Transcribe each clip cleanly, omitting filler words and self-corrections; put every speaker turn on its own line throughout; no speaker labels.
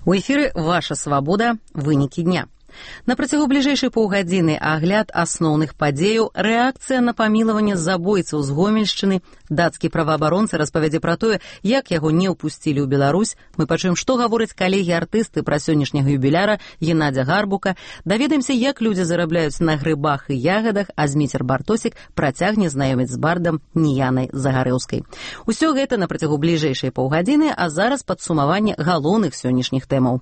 У эфіры «Ваша свабода. Вынікі дня». На працягу бліжэйшай паўгадзіны агляд асноўных падзеяў, рэакцыя на памілаванне забойцаў з Гомельшчыны, дацкі праваабаронца распавядзе пра тое, як яго не ўпусцілі ў Беларусь. Мы пачуем, што гавораць калегі-артысты пра сённяшняга юбіляра Геннадзя Гарбука, даведаемся, як людзі зарабляюць на грыбах і ягадах, а Зміцер Бартосік працягне знаёміць з бардам Ніянай Загарэўскай. Усё гэта на працягу бліжэйшай паўгадзіны, а зараз падсумаванне галоўных сённяшніх тэмаў.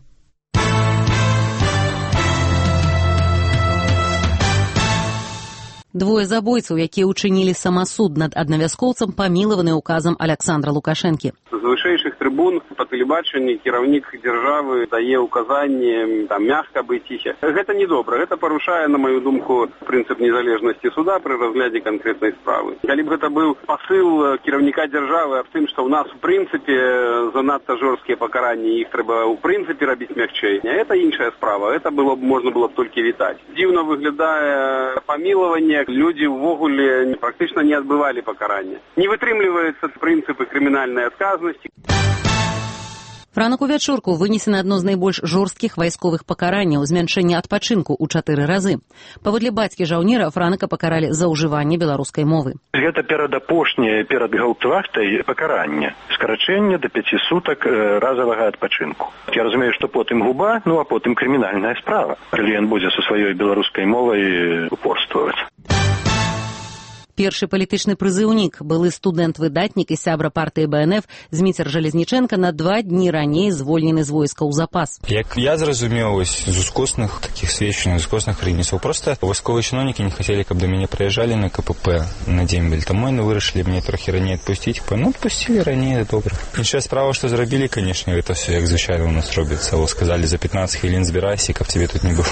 Двое забойцаў, якія ўчынілі самасуд над аднавяскоўцам, памілаваны указам Александра Лукашэнкі.
З вышэйшых трыбун па тэлебачанні кіраўнік дзяржавы дае ўказанні мягка быць ціха. Гэта не добра. Гэта парушае, на маю думку, прынцып незалежнасці суда пры разглядзе канкрэтнай справы. Калі б гэта быў пасыл кіраўніка дзяржавы аб тым, што ў нас у прынцыпе занадта жорсткія пакаранні, іх трэба ў прынцыпе рабіць мякчэй. Гэта іншая справа. Гэта можна было б толькі вітаць. Дзіўна выглядае памілаванне. Люди ўвогуле практычна не адбывалі пакарання. Не вытрымліваюцца прынцыпы крымінальнай адказнасці.
Ранак увячорку вынесена адно з найбольш жорсткіх вайсковых пакаранняў – змяншэнне адпачынку ў 4 разы. Паводле бацькі жаўнера Франака пакаралі за ўжыванне беларускай мовы.
Гэта перадапошняе перад гаўтвахтай пакаранне. Скарачэнне да 5 сутак разавага адпачынку. Я разумею, што потым губа, а потым крымінальная справа, калі ён будзе са сваёй беларускай мовай упорстваваць.
Першы палітычны прызыўнік, былы студэнт-выдатнік і сябра партыі БНФ Зміцер Жалезніченка на 2 дні раней звольнены з войска ў запас.
Як я зразумеў, з ускосных такіх сведчанняў, з ускосных крыніцаў, проста вайсковыя чыноўнікі не хацелі, каб да мяне прыязджалі на КПП на дзембель. Таму яны вырашылі мяне трохі раней адпусціць. Адпусцілі раней, добра. Іншая справа, што зрабілі, канешне, гэта все як звычайна ў нас робіцца. Сказалі, за 15 хвілін збірайся, каб цябе тут не было.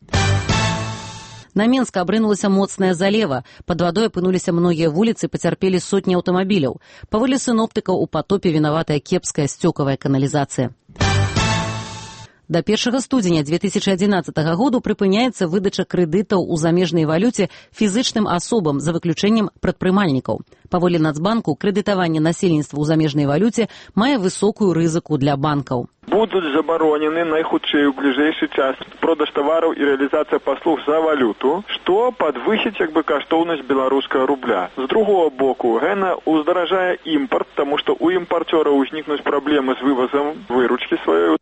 На Менска абрынулася моцная залева. Пад вадой апынуліся многія вуліцы, пацярпелі сотні аўтамабіляў. Паводле сіноптыкаў, у патопе вінаватая кепская сцёкавая каналізацыя. До 1 студзеня 2011 году прыпыняецца выдача крэдытаў у замежнай валюце фізычным асобам за выключэннем прадпрымальнікаў. Паводле Нацбанку, крэдытаванне насельніцтва ў замежнай валюце мае высокую рызыку для банкаў.
Будуць забаронены найхутчэй у бліжэйшы час продаж тавараў і рэалізацыя паслуг за валюту, што падвысіць каштоўнасць беларускага рубля. З другого боку, гэта ўздаражае імпарт, таму што у імпарцёраў узнікнуць праблемы з вывазам выручкі сваёй.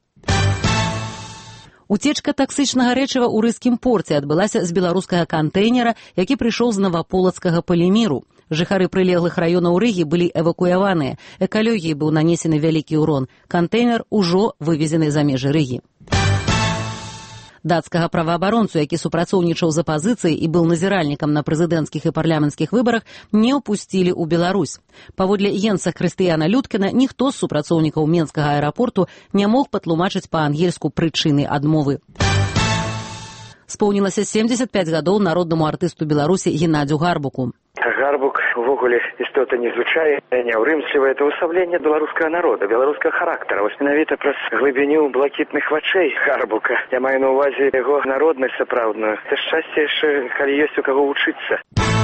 Уцечка таксычнага рэчыва ў рыскім порце адбылася з беларускага кантэйнера, які прыйшоў з Наваполацкага паліміру. Жыхары прылеглых раёнаў Рыгі былі эвакуяваныя. Экалогіі быў нанесены вялікі ўрон. Кантэйнер ужо вывезены за межы Рыгі. Дацкага праваабаронцу, які супрацоўнічаў з апазіцыяй і быў назіральнікам на прэзідэнцкіх і парламенцкіх выбарах, не ўпусцілі ў Беларусь. Паводле Йенса Хрыстыяна Людкіна, ніхто з супрацоўнікаў Менскага аэрапорту не мог патлумачыць па-ангельску прычыны адмовы. Споўнілася 75 гадоў народнаму артысту Беларусі Геннадзю Гарбуку.
Гарбук увогуле істота незвычайная, няўрымслівая. Это ўсаўленне беларускага народа, беларускага характара. Вось менавіта праз глыбіню блакітных вачэй Гарбука. Я маю на ўвазе яго народнасць сапраўдную. Це шчасце яшчэ, калі ёсць у каго вучыцца.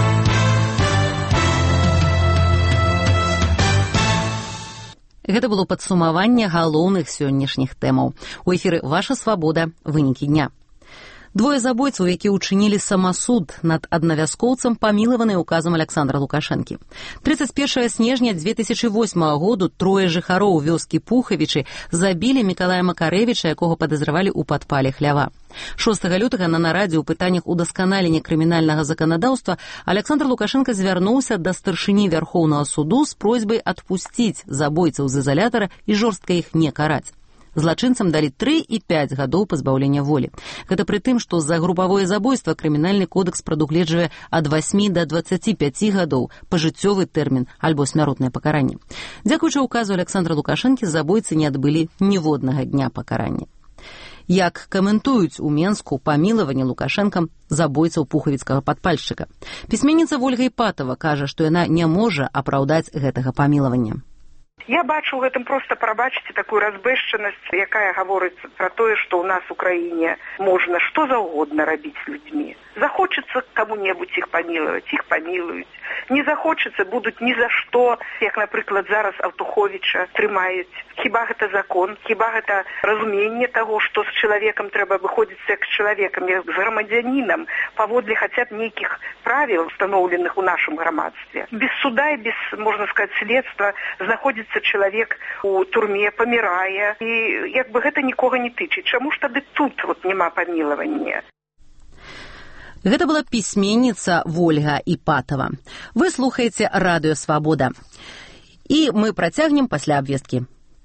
Гэта было падсумаванне галоўных сённяшніх тэмаў. У эфіры «Ваша свабода. Вынікі дня». Двое забойцаў, якія ўчынілі самасуд над аднавяскоўцам, памілаваны указам Александра Лукашэнкі. 31 снежня 2008 году трое жыхароў вёскі Пухавічы забілі Мікалая Макарэвіча, якога падазравалі ў падпале хлява. 6 лютага на нарадзе ў пытаннях удасканалення крымінальнага заканадаўства Александр Лукашенко звярнуўся да старшыні Вярхоўнага суду з просьбай адпусціць забойцаў з изолятара і жорстка іх не караць. Злачынцам далі 3 і 5 гадоў пазбаўлення волі. Гэта пры тым, што за групавое забойства крымінальны кодекс прадугледжвае ад 8 да 25 гадоў, пажыццёвы тэрмін альбо смяротнае пакаранне. Дзякуючы указу Александра Лукашэнкі забойцы не адбылі ніводнага дня пакарання. Як каментуюць у Менску памілаванне Лукашэнкам забойцаў пухавіцкага падпальшчыка. Пісьменніца Вольга Іпатова кажа, што яна не можа апраўдаць гэтага памілавання.
Я бачу ў гэтым проста, прабачце, такую разбэшчанасць, якая гаворыць пра тое, што ў нас у краіне можна што заўгодна рабіць з людзьмі. Захочацца каму-небудзь іх памілаваць, іх памілуюць. Не захочацца, будуць ні за што, як, напрыклад, зараз Алтуховіча трымаюць. Хіба гэта закон? Хіба гэта разуменне таго, што з чалавекам трэба выходзіць як з чалавекам, як з грамадзянінам, паводле хаця б нейкіх правіл, установленых у нашым грамадстве. Без суда і без, можна сказаць, следства знаходзіцца чалавек у турме, памірае, і як бы гэта нікога не тычыць. Чаму ж тады тут няма памілавання?
Гэта была пісьменніца Вольга Іпатова. Вы слухаеце Радыё Свабода. І мы працягнем пасля абвесткі.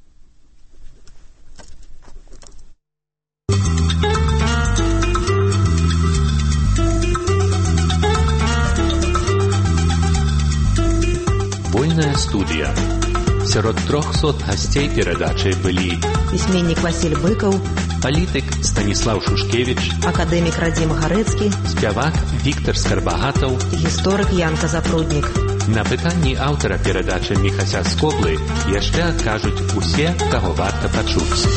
Вольная студія. Сярод 300 гасцей перадачы былі
пісьменнік Васіль Быкаў,
палітык Станіслаў Шушкевіч,
акадэмік Радзім Гарэцкі,
спявак Віктар Скарбагатаў,
гісторык Янка Запруднік.
На пытанні аўтара перадачы Міхася Скоблы яшчэ адкажуць усе, каго варта пачуць.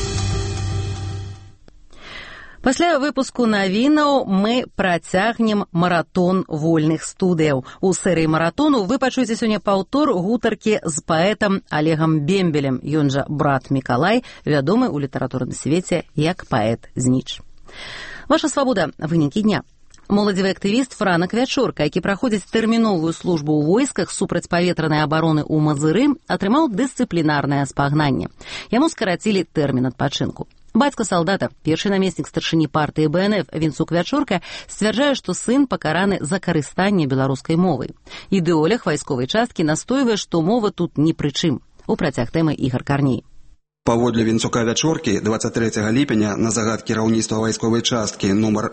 Пасля выпуску навінаў мы працягнем маратон вольных студыяў. У серыі маратону вы пачуеце сёння паўтор гутаркі з паэтам Олегам Бембелем, ён жа брат Мікалай, вядомы ў літаратурным свеце як паэт Зніч. Ваша свабода, вынікі дня. Моладзевы актывіст Франак Вячорка, які праходзіць тэрміновую службу ў войсках супрацьпаветранай абароны ў Мазыры, атрымаў дысцыплінарнае спагнанне. Яму скарацілі тэрмін адпачынку. Бацька салдата, першы намеснік старшыні партыі БНФ Вінцук Вячорка, сцвярджае, што сын пакараны за карыстанне беларускай мовай. Ідэолог вайсковай часткі настойвае, што мова тут ні пры чым. У працяг тэмы Ігар Карней.
Паводле Вінцука Вячоркі, 23 ліпеня на загад кіраўніцтва вайсковай часткі нумар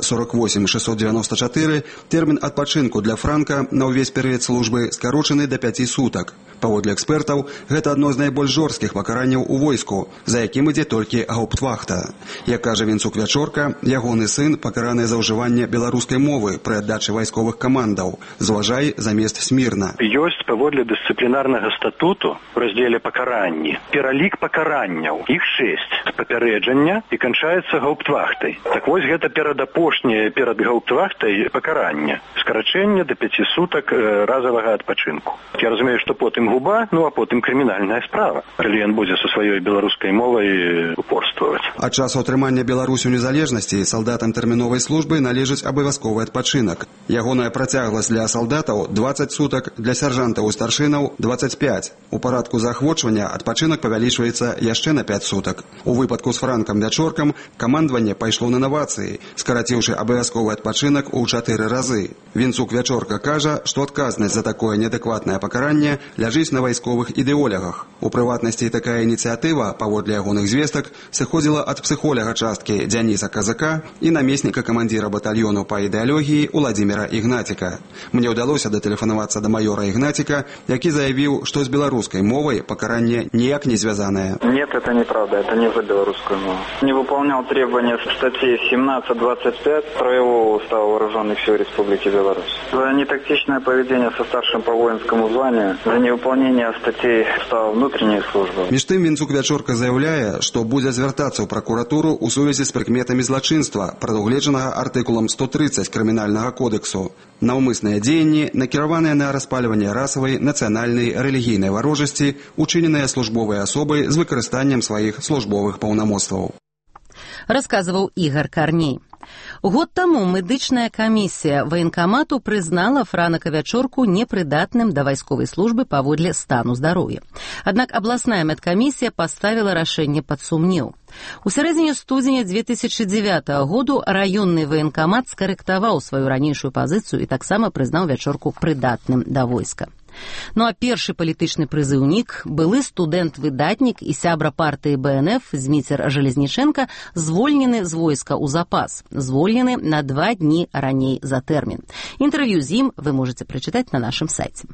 48694 тэрмін адпачынку для Франка на ўвесь перыяд службы скарочаны да 5 сутак. Паводле экспертаў, гэта адно з найбольш жорсткіх пакаранняў у войску, за якім ідзе толькі гауптвахта. Як кажа Вінцук Вячорка, ягоны сын пакараны за ўжыванне беларускай мовы пры аддачы вайсковых камандаў. Зважай замест смірна.
Ёсць паводле дысцыплінарнага статуту ў раздзеле пакаранні пералік пакаранняў. Іх 6 папярэджання і канчаецца гауптвахтай. Так вось гэта перадапошняе перад гауптвахтай пакаранне. Скарачэнне да 5 сутак разавага адпачынку. Я разумею, што потым губа, а потым крымінальная справа. Калі ён будзе са сваёй беларускай мовай упорстваваць.
Ад часу атрымання Беларусі незалежнасці салдатам тэрміновай службы належыць абавязковы адпачынак. Ягоная працягласць для салдатаў 20 сутак, для сяржантаў і старшынаў 25. У парадку заахвочвання адпачынак павялічваецца яшчэ на 5 сутак. У выпадку з Франкам Вячоркам камандаванне пайшло на навацыі, скараціўшы абавязковы адпачынак у 4 разы. Вінцук Вячорка кажа, што адказнасць за такое неадэкватнае пакаранне ляжыць на вайсковых ідэолягах. У прыватнасці такая ініцыятыва, паводле ягоных звестак, сыходзіла ад псіхоляга часткі Дзяніса Казака і намесніка камандзіра батальёну па ідэалогіі Уладзіміра Ігнаціка. Мне ўдалося датэлефанавацца да майора Ігнаціка, які заявіў, што з беларускай мовай пакаранне ніяк не звязанае.
Нет, это неправда, это не за белорусскую мову. Не выполнял требования статьи 17-25 Краевого устава Вооруженных сил Республики Беларусь. За нетактичное поведение со старшим по воинскому званию, за невыполнение статей устава внутренней службы.
Між тым Вінцук Вячорка заяўляе, што будзе звяртацца ў пракуратуру ў сувязі з прыкметамі злачынства, прадугледжанага артыкулам 130 крымінальнага кодексу. Наўмысныя дзеянні, накіраваныя на распальванне расавай, нацыянальнай, рэлігійнай варожасці, учыненыя службовай асобай з выкарыстаннем сваіх службовых паўнамоцтваў.
Расказваў Ігар Карней. Год таму медычная камісія ваенкамату прызнала Франака Вячорку непрыдатным да вайсковай службы паводле стану здароўя. Аднак абласная медкамісія паставіла рашэнне пад сумнеў. У сярэдзіне студзеня 2009 году раённы ваенкамат скарэктаваў сваю ранейшую пазіцыю і таксама прызнаў Вячорку прыдатным да войска. Ну а першы палітычны прызыўнік, былы студэнт-выдатнік і сябра партыі БНФ Зміцер Жалезніченка звольнены з войска ў запас, звольнены на 2 дні раней за тэрмін. Інтэрв'ю з ім вы можаце прачытаць на нашым сайце.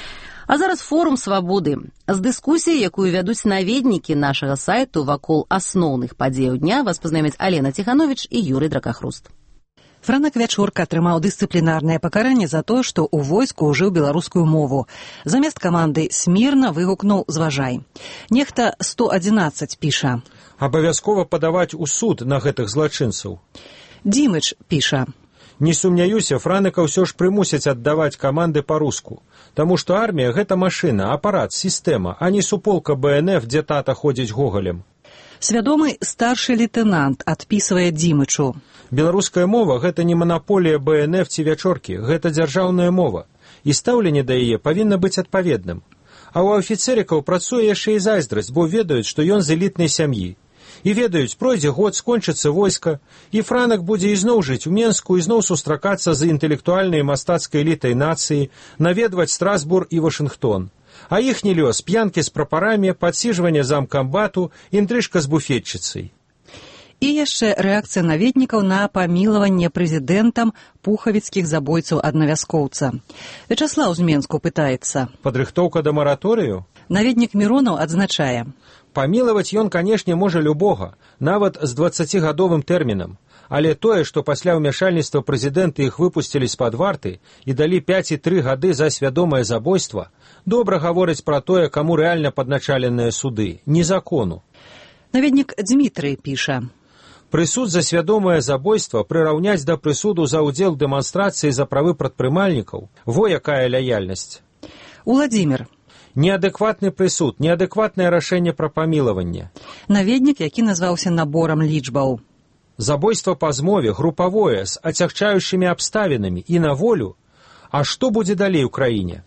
А зараз форум свабоды. З дыскусіяй, якую вядуць наведнікі нашага сайту вакол асноўных падзеяў дня, вас пазнайомяць Алена Ціхановіч і Юрый Дракахруст.
Франак Вячорка атрымаў дысцыплінарнае пакаранне за тое, што ў войску ўжыў беларускую мову. Замест каманды смірна выгукнуў «зважай». Нехта 111 піша.
Абавязкова падаваць у суд на гэтых злачынцаў.
Дзімыч піша.
Не сумняюся, Франыка ўсё ж прымусяць аддаваць каманды па-руску. Таму што армія – гэта машына, апарат, сістэма, а не суполка БНФ, дзе тата ходзіць гогалем.
Свядомы старшы лейтенант адпісвае Дзімычу.
Беларуская мова – гэта не манаполія БНФ ці вячоркі, гэта дзяржаўная мова. І стаўленне да яе павінна быць адпаведным. А ў афіцэрікаў працуе яшчэ і зайздрасць, бо ведаюць, што ён з элітнай сям'і. І ведаюць, пройдзе год, скончыцца войска, і Франак будзе ізноў жыць у Менску, ізноў сустракацца з інтэлектуальнай і мастацкай элітай нацыі, наведваць Страсбург і Вашынгтон. А іхні лёс – п'янкі з прапарамі, падсіжванне замкамбату, інтрыжка з буфетчыцай.
І яшчэ рэакцыя наведнікаў на памілаванне прэзідэнтам пухавіцкіх забойцаў аднавяскоўца. Вячаслаў з Менску пытаецца.
Падрыхтоўка да мараторыю?
Наведнік Міронаў адзначае.
Памілаваць ён, канешне, можа любога, нават з 20-гадовым тэрмінам. Але тое, што пасля ўмяшальніцтва прэзідэнта іх выпусцілі з-пад варты і далі 5 і 3 гады за свядомае забойства, добра гаворыць пра тое, каму рэальна падначаленыя суды, не закону.
Наведнік Дмітрый піша.
Прысуд за свядомае забойства прыраўняць да прысуду за ўдзел дэманстрацыі за правы прадпрымальнікаў. Во якая лаяльнасць.
Уладзімір.
Неадэкватны прысуд, неадэкватнае рашэнне пра памілаванне.
Наведнік, які назваўся наборам лічбаў.
Забойства па змове, групавое, з ацягчаючымі абставінамі і на волю. А што будзе далей у краіне?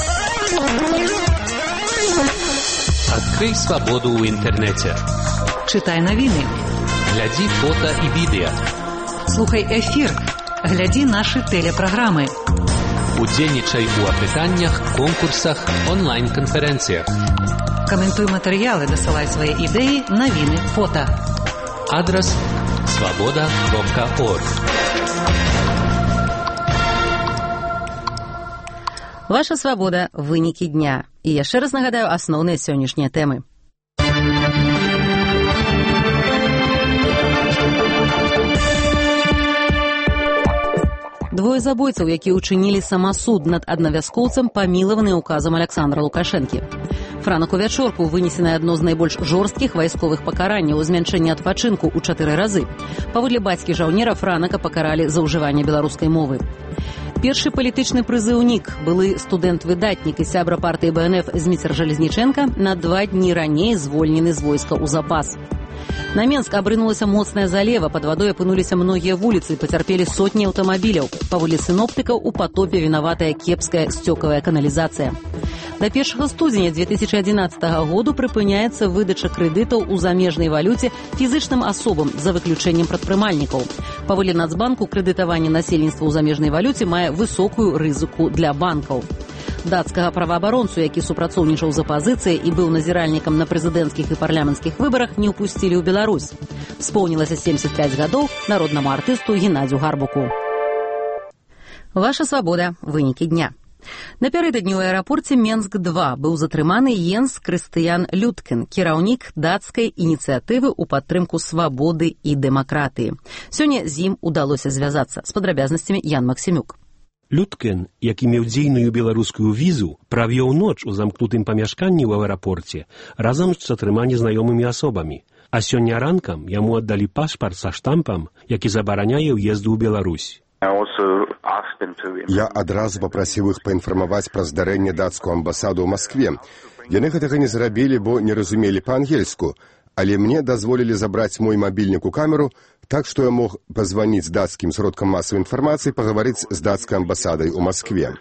Адкрый свабоду ў інтэрнэце.
Чытай навіны.
Глядзі фота і відэа.
Слухай эфір. Глядзі нашы тэлепраграмы.
Удзельнічай у апытаннях, конкурсах, онлайн-канферэнцыях.
Каментуй матэрыялы, дасылай свае ідэі, навіны, фота.
Адрас svoboda.org.
Ваша свабода – вынікі дня. І яшчэ раз нагадаю асноўныя сённяшнія тэмы. Двое забойцаў, якія ўчынілі самасуд над аднавяскоўцам, памілаваны указам Аляксандра Лукашэнкі. Франаку Вячорку вынесенае адно з найбольш жорсткіх вайсковых пакаранняў змяншэння адпачынку ў 4 разы. Паводле бацькі жаўнера Франака пакаралі за ўжыванне беларускай мовы. Першы палітычны прызыўнік, былы студэнт-выдатнік і сябра партыі БНФ Зміцер Жалезніченка, на 2 дні раней звольнены з войска ў запас. На Менск абрынулася моцная залева, пад вадой апынуліся многія вуліцы, пацярпелі сотні аўтамабіляў. Паводле сіноптыкаў, у патопе вінаватая кепская сцёкавая каналізацыя. До 1 студзеня 2011 году прыпыняецца выдача крэдытаў у замежнай валюце фізычным асобам за выключэннем прадпрымальнікаў. Паводле Нацбанку, крэдытаванне насельніцтва ў замежнай валюце мае высокую рызыку для банкаў. Дацкага праваабаронцу, які супрацоўнічаў з апазіцыяй і быў назіральнікам на прэзідэнцкіх і парламенцкіх выбарах, не ўпусцілі ў Беларусь. Споўнілася 75 гадоў народнаму артысту Геннадзю Гарбуку. Ваша свабода. Вынікі дня. Напярэдадні ў аэрапорце Менск-2 быў затрыманы Йенс Крыстыян Людкін, кіраўнік дацкай ініцыятывы ў падтрымку свабоды і дэмакратыі. Сёння з ім удалося звязацца. З падрабязнасцямі Ян Максімюк.
Людкін, які меў дзейную беларускую візу, правёў ноч у замкнутым памяшканні ў аэрапорце разам з 4 незнаёмымі асобамі. А сёння ранкам яму аддалі пашпарт са штампам, які забараняе ўезду ў Беларусь.
Я адразу папрасіў іх паінфармаваць пра здарэнне дацкую амбасаду ў Маскве. Яны гэтага не зрабілі, бо не разумелі па-ангельску, але мне дазволілі забраць мой мабільнік у камеру, так што я мог пазваніць дацкім сродкам масавай інфармацыі, пагаварыць з дацкай амбасадай у Маскве.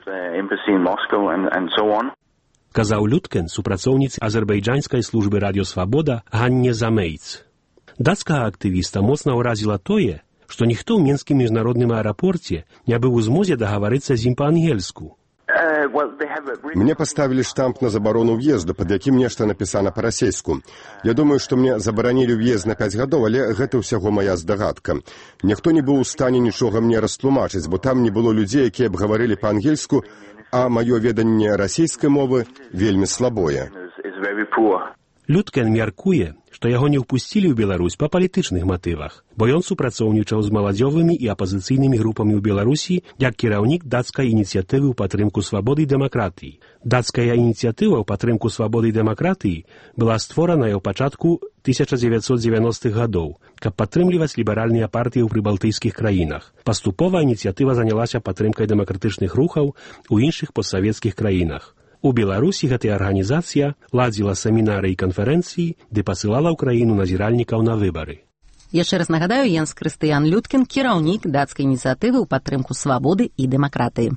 Казаў Людкін супрацоўніц азербайджанскай службы радыё Свабода Ганне Замейц. Дацкага актывіста моцна ўразіла тое, што ніхто ў Менскім міжнародным аэрапорце не быў у змозе дагаварыцца з ім па-ангельску.
Мне паставілі штамп на забарону ўезду, пад якім нешта напісана па-расейску. Я думаю, што мне забаранілі ўезд на 5 гадоў, але гэта ўсяго мая здагадка. Ніхто не быў у стане нічога мне растлумачыць, бо там не было людзей, якія б гаварылі па-ангельску, а маё веданне расейскай мовы вельмі слабое.
Людкен мяркуе, што яго не ўпусцілі ў Беларусь па палітычных матывах, бо ён супрацоўнічаў з маладзёвымі і апазіцыйнымі групамі ў Беларусі як кіраўнік дацкай ініцыятывы ў падтрымку свабоды і дэмакратыі. Дацкая ініцыятыва ў падтрымку свабоды і дэмакратыі была створаная ў пачатку 1990-х гадоў, каб падтрымліваць ліберальныя партыі ў прыбалтыйскіх краінах. Паступова ініцыятыва занялася падтрымкай дэмакратычных рухаў у іншых постсавецкіх краінах. У Беларусі гэтая арганізацыя ладзіла семінары і канферэнцыі, ды пасылала ў краіну назіральнікаў на выбары.
Яшчэ раз нагадаю, Йенс Крыстыян Людкін, кіраўнік дацкай ініцыятывы ў падтрымку свабоды і дэмакратыі.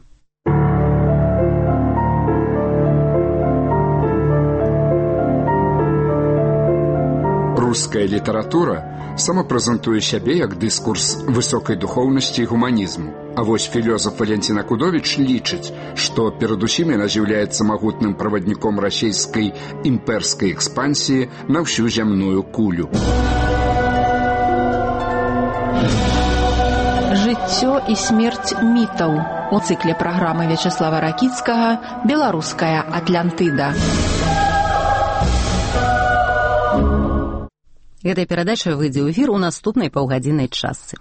Руская літаратура самапрэзентуе сябе як дыскурс высокай духоўнасці і гуманізму. А вось філёзаф Валентина Кудовіч лічыць, што перадусім яна з'яўляецца магутным правадніком расійскай імперскай экспансіі на ўсю зямную кулю.
Жыццё і смерць мітаў у цыкле праграмы Вячеслава Ракіцкага «Беларуская Атлантыда».
Гэтая перадача выйдзе ў эфір у наступнай паўгадзіннай частцы.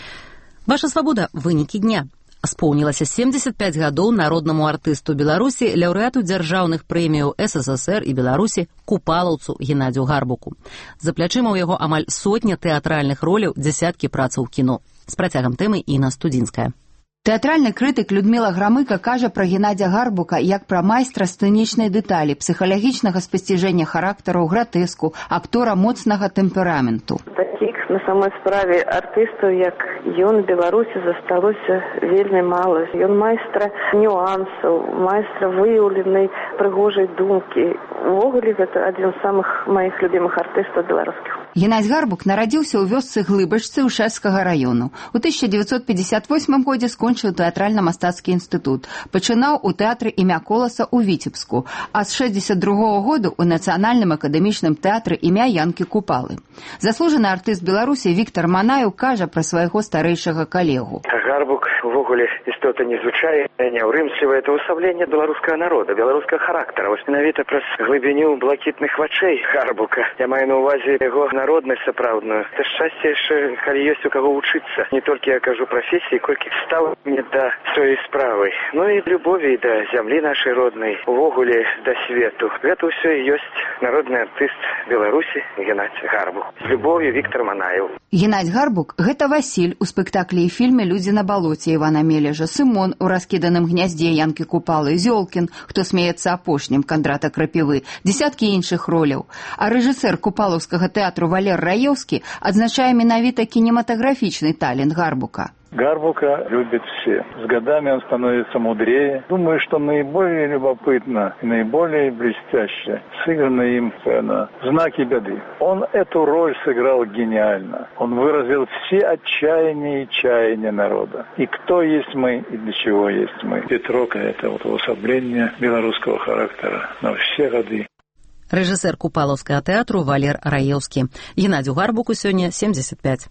Ваша свабода. Вынікі дня. Споўнілася 75 гадоў народнаму артысту Беларусі, лаўрэату дзяржаўных прэміяў СССР і Беларусі Купалаўцу Геннадзю Гарбуку. За плячыма ў яго амаль сотня тэатральных роляў, дзясяткі працаў у кіно. З працягам тэмы Інна Студзінская.
Тэатральны крытык Людміла Грамыка кажа пра Геннадзя Гарбука як пра майстра сцэнічнай дэталі, псіхалагічнага спасціжэння характараў, гратэску, актора моцнага тэмпераменту.
Такіх на самой справе артыстаў, як ён, Беларусі засталося вельмі мала. Ён майстра нюансаў, майстра выяўленай прыгожай думкі. Увогуле, гэта адзін з самых маіх любімых артыстаў беларускіх.
Геннадзь Гарбук нарадзіўся ў вёсцы Глыбачцы Ушэцкага раёну. У 1958 годзе скончыў тэатральна-мастацкі інстытут. Пачынаў у тэатры імя Коласа ў Віцебску, а з 62-го году ў Нацыянальным акадэмічным тэатры імя Янкі Купалы. Заслужаны артыст Беларусі Віктар Манаеў кажа пра свайго старэйшага калегу.
Гарбук увогуле істота незвычайная, няўрымслівая, это ўсаўленне беларускага народа, беларускага характара. Вось менавіта праз глыбіню блакітных вачэй Гарбука. Я маю на ўвазе яго народнасць сапраўдную. Это шчасце яшчэ, калі ёсць у каго вучыцца. Не толькі я кажу прафесіі, колькі стала мне да сваёй справы. Ну і любові да зямлі нашай роднай, увогуле да свету. Гэта ўсё і ёсць народны артыст Беларусі Геннадзь Гарбук. З любов'ю, Віктар Манаеў.
Геннадзь Гарбук – гэта Васіль у спектаклі і фільме «Людзі на балоце» Івана Мележа, Сымон у раскіданым гняздзе Янкі Купалы, Зёлкін, хто смеецца апошнім, Кандрата Крапівы, дзесяткі іншых роляў. А рэжысэр купалаўскага тэатру Валер Раеўскі адзначае менавіта кінематаграфічны талент Гарбука.
Гарбука любят все. С годами он становится мудрее. Думаю, что наиболее любопытно и наиболее блестяще сыграно им «Знаки беды». Он эту роль сыграл гениально. Он выразил все отчаяния и чаяния народа. И кто есть мы, и для чего есть мы. Петрока – это вот уособление белорусского характера на все годы.
Рэжысэр Купалаўскага тэатру Валер Раеўскі. Геннадзю Гарбуку сёння 75.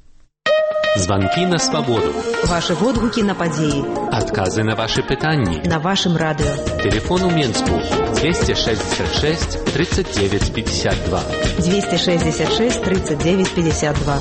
Звонки на свободу.
Ваши водгуки на падзеі.
Адказы на ваши пытанні.
На вашым радыё.
Телефон у Менску 266 39 52.
266 39 52.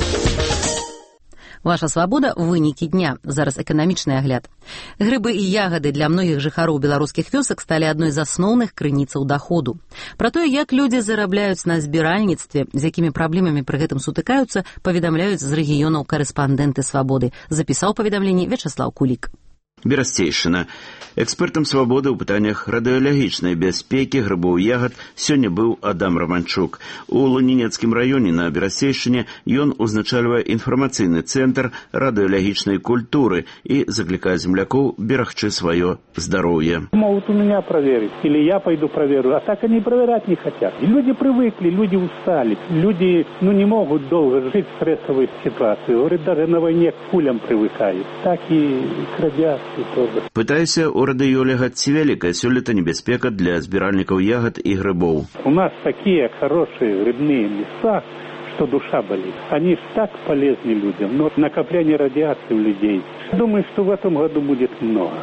Ваша свабода. Вынікі дня. Зараз эканамічны агляд. Грыбы і ягады для многіх жыхароў беларускіх вёсак сталі адной з асноўных крыніцаў даходу. Пра тое, як людзі зарабляюць на збіральніцтве, з якімі праблемамі пры гэтым сутыкаюцца, паведамляюць з рэгіёнаў карэспандэнты свабоды. Запісаў паведамленне Вячеслав Кулік.
Берасцейшчына. Экспертам свабоды ў пытаннях радыёлагічнай бяспекі грыбоў і ягад сёння быў Адам Романчук. У Лунінецкім раёне на Берасцейшчыне ён узначальвае інфармацыйны цэнтр радыёлагічнай культуры і заклікае землякоў берагчы сваё здароўе.
Могут у меня проверить, или я пойду проверю, а так они проверять не хотят. И люди привыкли, люди устали, люди не могут долго жить в стрессовой ситуации. Говорит, даже на войне к пулям привыкают. Так и к радиации.
Пытаюся у радыёлега, ці вялікая сёлета небяспека для збіральнікаў ягад і грыбоў.
У нас такие хорошие грибные леса, что душа болит. Они так полезны людям, но накопление радиации у людей. Думаю, что в этом году будет много.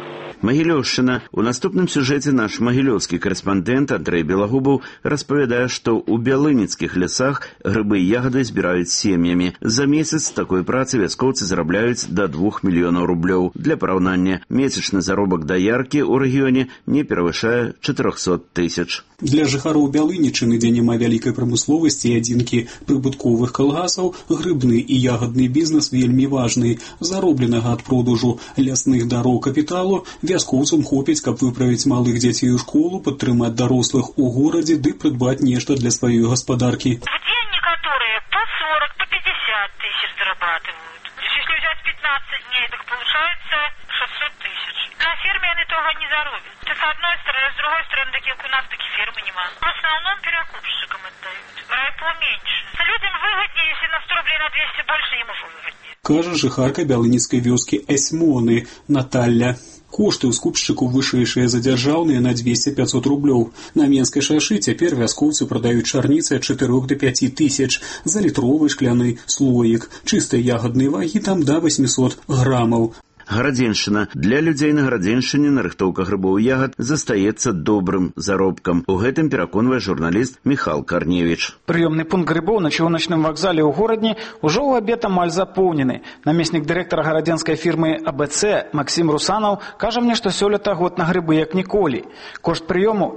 Магілёўшчына. У наступным сюжэце наш магілёўскі карэспандэнт Андрэй Белагубаў распавядае, што ў бялыніцкіх лясах грыбы і ягады збіраюць сем'ямі. За месяц такой працы вяскоўцы зарабляюць да 2 мільёнаў рублёў. Для параўнання, месячны заробак даяркі ў рэгіёне не перавышае 400 тысяч.
Для жыхароў Бялынічыны, дзе няма вялікай прамысловасці і адзінкі прыбытковых калгасаў, грыбны і ягадны бізнес вельмі важны. Заробленага ад продажу лясных дароў капіталу вяскоўцам хопіць, каб выправіць малых дзяцей у школу, падтрымаць дарослых у горадзе ды прыдбаць нешта для сваёй гаспадаркі.
В день некоторые по 40, по 50 тысяч зарабатывают. Если взять 15 дней, так получается 600 тысяч. На ферме они того не заробят. Это с одной стороны, с другой стороны, таких у нас такие фермы нема. В основном перекупщикам отдают. В райпо меньше. Людям выгоднее, если на 100 рублей на 200 больше, им уже выгоднее.
Кажа жыхарка бялыніцкай вёскі Эсьмоны Наталья. Кошты ў скупшчыку вышэйшыя за дзяржаўныя на 200-500 рублёў. На Менскай шашы цяпер вяскоўцы прадаюць чарніцы ад 4 до 5 тысяч за літровы шкляны слоік. Чыстай ягаднай вагі там да 800 грамаў.
Гарадзеншчына. Для людзей на Гарадзеншчыне нарыхтоўка грыбоў і ягад застаецца добрым заробкам. У гэтым пераконвае журналіст Міхал Карневіч.
Прыёмны пункт грыбоў на чыгуначным вакзале ў горадні ўжо ў абед амаль запоўнены. Намеснік дырэктара гарадзенскай фірмы АБЦ Максім Русанаў кажа мне, што сёлета год на грыбы як ніколі. Кошт прыёму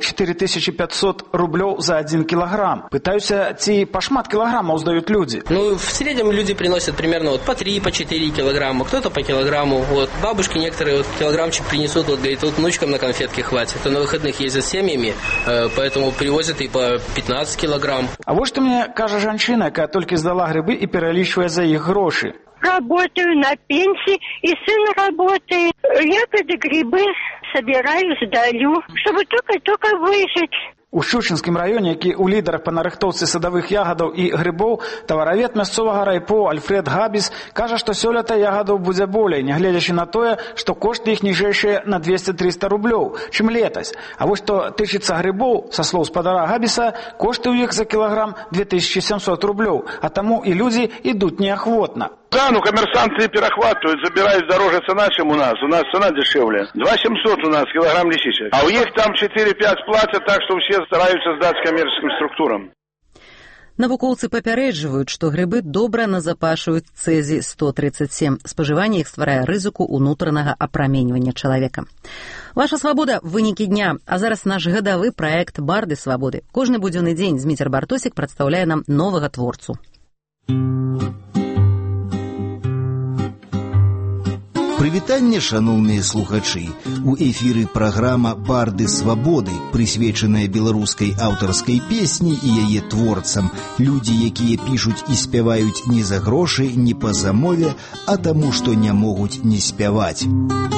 4500 рублёў за 1 килограмм. Пытаюся, ці пашмат килограммаў здаюць людзі.
В среднем люди приносят примерно по 3, по 4 килограмма, кто-то по килограмму. Бабушки некоторые килограммчик принесут, говорит, внучкам на конфетки хватит. А на выходных ездят с семьями, поэтому привозят и по 15 килограмм.
А вот что мне кажа жанчына, якая толькі здала грибы и пералічвае за их грошы.
Работаю на пенсии, и сын работает. Ягоды, грибы собираю, сдаю, чтобы только выжить.
У Шчучынскім раёне, які ў лідарах па нарыхтоўцы садавых ягадаў і грыбоў, таваравед мясцовага райпо Альфред Габіс кажа, што сёлета ягадаў будзе болей, нягледзячы на тое, што кошты іх ніжэйшыя на 200-300 рублёў, чым летась. А вось што тычыцца грыбоў, са слоў спадара Габіса, кошты ў іх за кілаграм 2700 рублёў, а таму і людзі ідуць неахвотна.
Да, коммерсанты перехватывают, забирают дороже цена, чем у нас. У нас цена дешевле. 2700 у нас килограмм лисичек. А у них там 4-5 платят, так что все стараются сдать коммерческим структурам.
Навукоўцы папярэджваюць, што грыбы добра назапашваюць цэзій-137. Спажыванне іх стварае рызыку ўнутранага апраменьвання чалавека. Ваша свабода – вынікі дня. А зараз наш гадавы праект «Барды свабоды». Кожны будзённы дзень Зміцер Бартосік прадстаўляе нам новага творцу.
Прывітанне, шаноўныя слухачы. У эфіры праграма «Барды свабоды», прысвечаная беларускай аўтарскай песні і яе творцам. Людзі, якія пішуць і спяваюць не за грошы, не па замове, а таму, што не могуць не спяваць.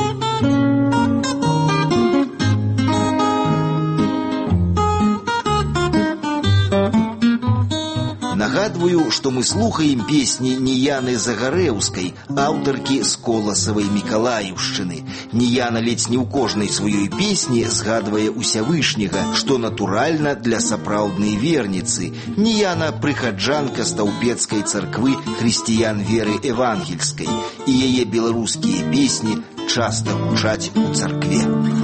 Нагадваю, што мы слухаем песні Ніяны Загарэўскай, аўтаркі з Коласавай Мікалаіўшчыны. Ніяна ледзь не ў кожнай сваёй песні згадвае Усявышняга, што натуральна для сапраўднай верніцы. Ніяна – прыхаджанка Стаўпецкай царквы хрысціян веры евангельскай, і яе беларускія песні часта гучаць у царкве.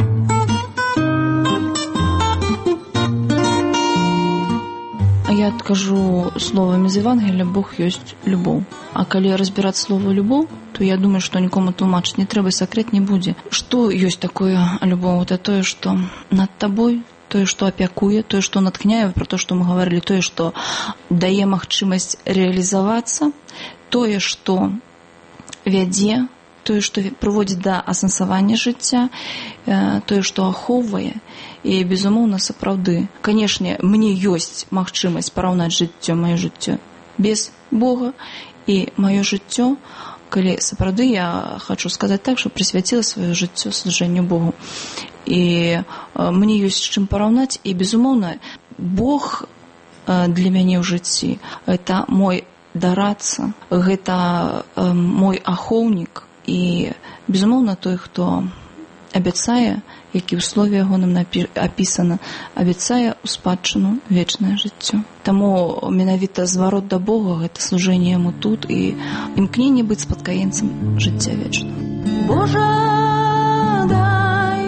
Я адкажу словамі з Евангелия «Бог ёсць любоў». А калі разбіраць слово «любоў», то я думаю, што нікому тлумачыць не трэба, сакрэт не будзе. Што ёсць такое любоў? Это тое, што над табой, тое, што апякуе, тое, што наткняе, про то, што мы гаварылі, тое, што дае магчымасць рэалізавацца, тое, што вядзе, тое, што прыводзіць да асэнсавання жыцця, тое, што ахоўвае. І, безумоўна, сапраўды, канешне, мне ёсць магчымасць параўнаць жыццё, маё жыццё без Бога і маё жыццё, калі сапраўды я хочу сказаць так, што прысвяціла сваё жыццё служэнню Богу. І мне ёсць з чым параўнаць, і, безумоўна, Бог для мяне ў жыцці – гэта мой дараца, гэта мой ахоўнік і, безумоўна, той, хто абяцае, які ў слове ягоным апісана, абяцае ў спадчыну вечнае жыццё. Таму менавіта зварот да Бога – гэта служэнне яму тут і імкненне быць спадкаемцам жыцця вечнага.
Божа, дай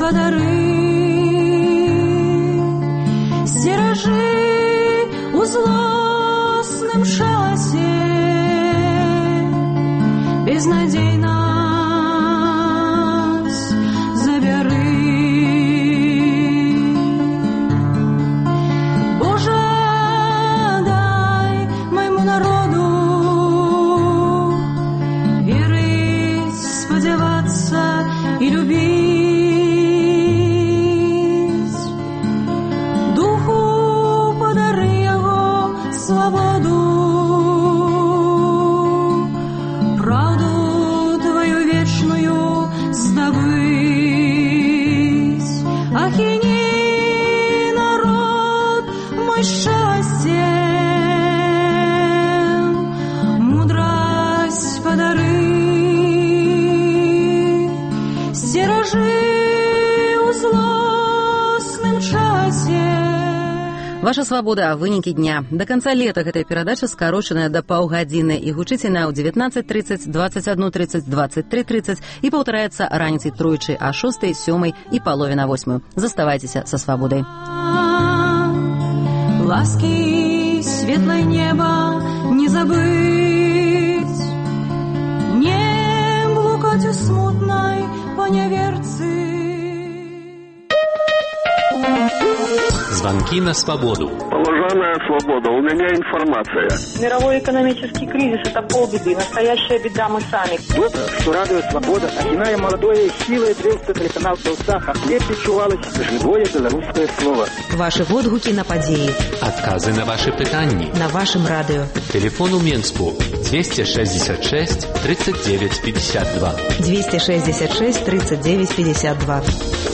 спадары, сцеражы у злосным часе безнадейно и любить, духу подари его свободу, правду твою вечную сдобыть. Ахини, народ мой, счастье, мудрость подари.
Ваша свабода, вынікі дня. До конца лета гэтая перадача скарочаная да паўгадзіны і гучыць яна ў 19:30, 21:30, 23:30 і паўтараецца раніцай тройчы а 6, 7 і паловіна 8. Заставайцеся са свабодай.
Ласки светлое небо не забыть, не блукать у смутной поняверцы.
Звонки на свободу.
Уважаемая свобода, у меня информация.
Мировой экономический кризис – это полбеды. Настоящая беда мы сами.
Вот что радует свобода. Одиная молодое силой древка телеканал «Белсаха». Где причувалось живое белорусское слово.
Ваши водгуки на подеи.
Отказы на ваши пытанни.
На вашем радио.
Телефон у Минску 266 39 52.
266 39 52.